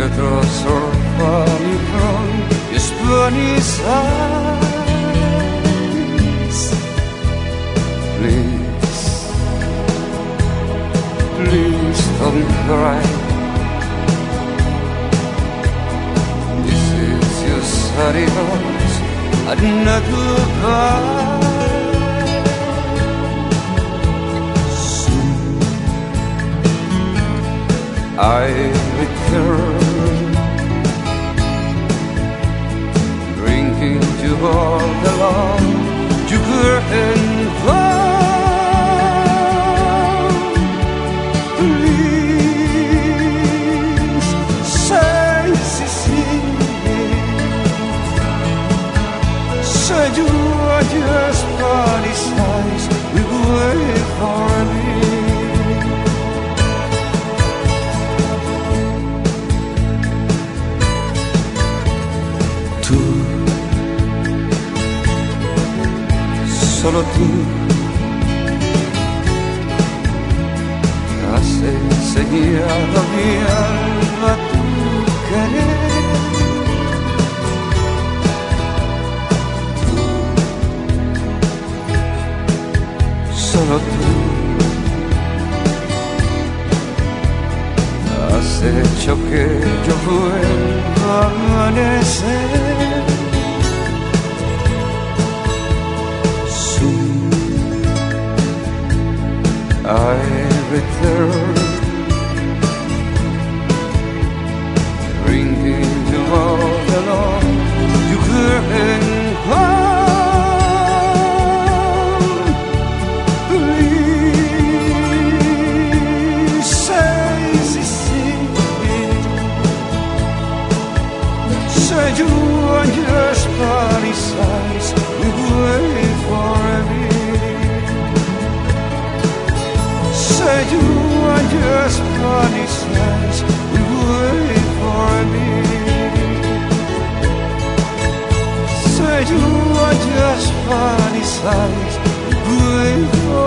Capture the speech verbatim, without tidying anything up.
Teatros are funny from your Spanish eyes. Please, please don't cry. This is your adios, another goodbye. Soon I return, drinking to all the long sugar and wine. Please say Sicily, say you are just Spanish eyes will wait for me. Solo tú has enseñado mi alma tu querer. Tú, solo tú has hecho que yo vuelva a amanecer. I return, drinking to all the long you couldn't come. Please say Sicily, say you and your Spanish eyes will wait for me. Say you and your Spanish eyes will wait for me. Say you and your Spanish eyes will wait for me.